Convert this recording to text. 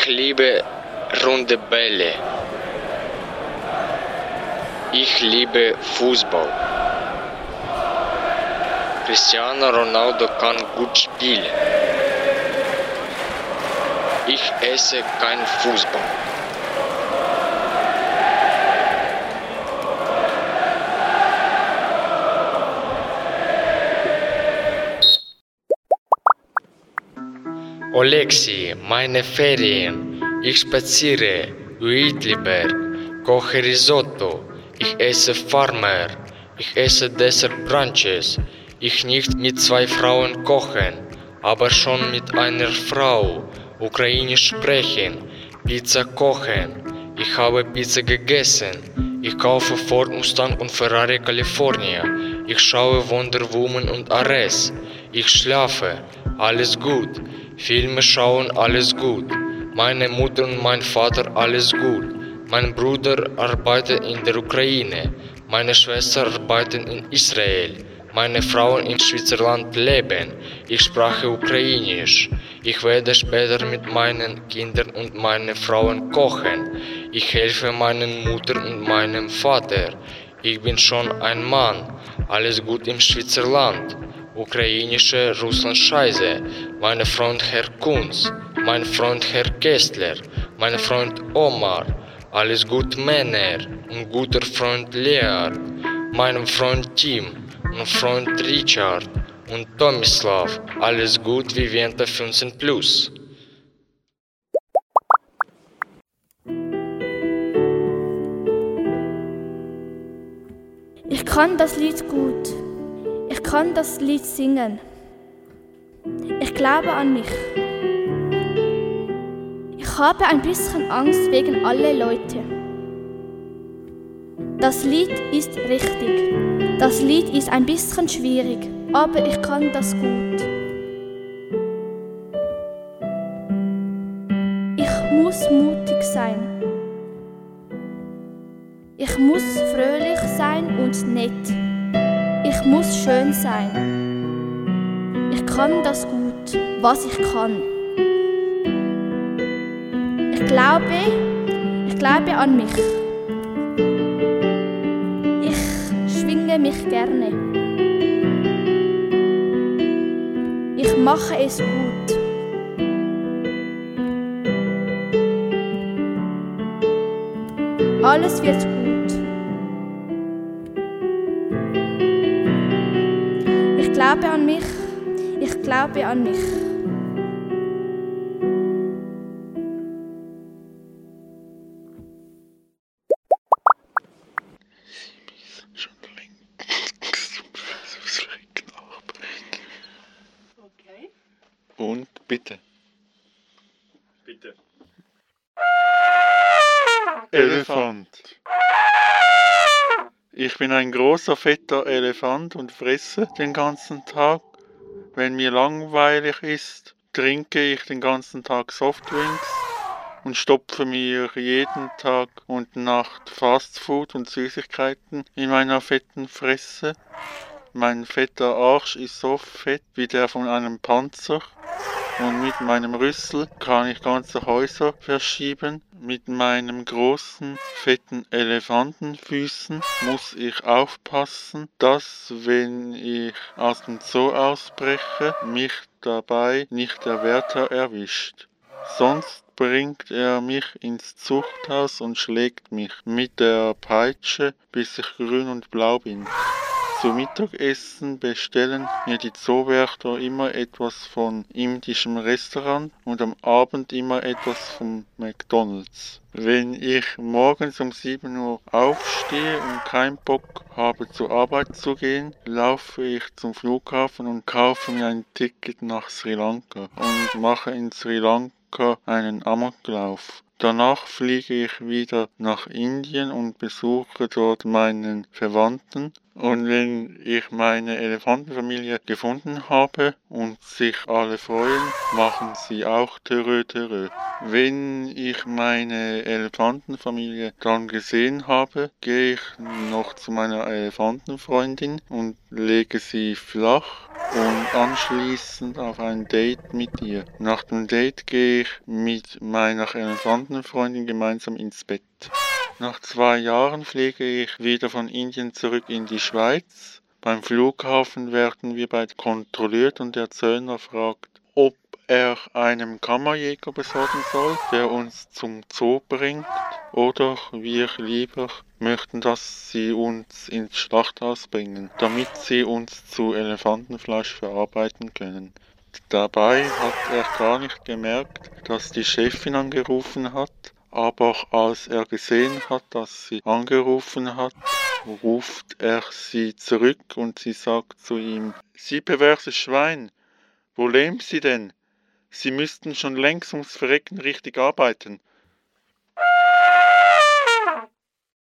liebe runde Bälle. Ich liebe Fußball. Cristiano Ronaldo kann gut spielen. Ich esse kein Fußball. Oleksi, meine Ferien. Ich spaziere, Uidliberg, koche Risotto. Ich esse Farmer. Ich esse Dessert Brunches. Ich nicht mit 2 Frauen kochen, aber schon mit einer Frau. Ukrainisch sprechen, Pizza kochen. Ich habe Pizza gegessen. Ich kaufe Ford Mustang und Ferrari California. Ich schaue Wonder Woman und Ares. Ich schlafe, alles gut. Filme schauen, alles gut. Meine Mutter und mein Vater, alles gut. Mein Bruder arbeitet in der Ukraine. Meine Schwester arbeitet in Israel. Meine Frauen in Switzerland leben. Ich spreche Ukrainisch. Ich werde später mit meinen Kindern und meinen Frauen kochen. Ich helfe meiner Mutter und meinem Vater. Ich bin schon ein Mann. Alles gut im Switzerland. Ukrainische Russland Scheiße. Mein Freund Herr Kunz. Mein Freund Herr Kessler. Mein Freund Omar. Alles gut Männer. Und guter Freund Leard. Mein Freund Tim. Und Freund Richard. Und Tomislav. Alles gut wie Venta 15+. Ich kann das Lied gut. Ich kann das Lied singen. Ich glaube an mich. Ich habe ein bisschen Angst wegen alle Leute. Das Lied ist richtig. Das Lied ist ein bisschen schwierig, aber ich kann das gut. Ich muss mutig sein. Ich muss fröhlich sein und nett. Ich muss schön sein. Ich kann das gut, was ich kann. Ich glaube an mich. Ich schwinge mich gerne. Ich mache es gut. Alles wird gut. Ich glaube an mich. Ich glaube an mich. Okay. Und bitte. Bitte. Elefant. Ich bin ein großer, fetter Elefant und fresse den ganzen Tag. Wenn mir langweilig ist, trinke ich den ganzen Tag Softdrinks und stopfe mir jeden Tag und Nacht Fastfood und Süßigkeiten in meiner fetten Fresse. Mein fetter Arsch ist so fett wie der von einem Panzer. Und mit meinem Rüssel kann ich ganze Häuser verschieben. Mit meinen großen, fetten Elefantenfüßen muss ich aufpassen, dass, wenn ich aus dem Zoo ausbreche, mich dabei nicht der Wärter erwischt. Sonst bringt er mich ins Zuchthaus und schlägt mich mit der Peitsche, bis ich grün und blau bin. Zum Mittagessen bestellen mir die Zoowärter immer etwas von indischem Restaurant und am Abend immer etwas vom McDonald's. Wenn ich morgens um 7 Uhr aufstehe und keinen Bock habe zur Arbeit zu gehen, laufe ich zum Flughafen und kaufe mir ein Ticket nach Sri Lanka und mache in Sri Lanka einen Amoklauf. Danach fliege ich wieder nach Indien und besuche dort meinen Verwandten Und wenn ich meine Elefantenfamilie gefunden habe und sich alle freuen, machen sie auch Törö Törö. Wenn ich meine Elefantenfamilie dann gesehen habe, gehe ich noch zu meiner Elefantenfreundin und lege sie flach und anschließend auf ein Date mit ihr. Nach dem Date gehe ich mit meiner Elefantenfreundin gemeinsam ins Bett. Nach 2 Jahren fliege ich wieder von Indien zurück in die Schweiz. Beim Flughafen werden wir beide kontrolliert und der Zöllner fragt, ob er einen Kammerjäger besorgen soll, der uns zum Zoo bringt, oder wir lieber möchten, dass sie uns ins Schlachthaus bringen, damit sie uns zu Elefantenfleisch verarbeiten können. Dabei hat er gar nicht gemerkt, dass die Chefin angerufen hat, aber als er gesehen hat, dass sie angerufen hat, ruft er sie zurück und sie sagt zu ihm, Sie perverses Schwein, wo leben Sie denn? Sie müssten schon längst ums Verrecken richtig arbeiten.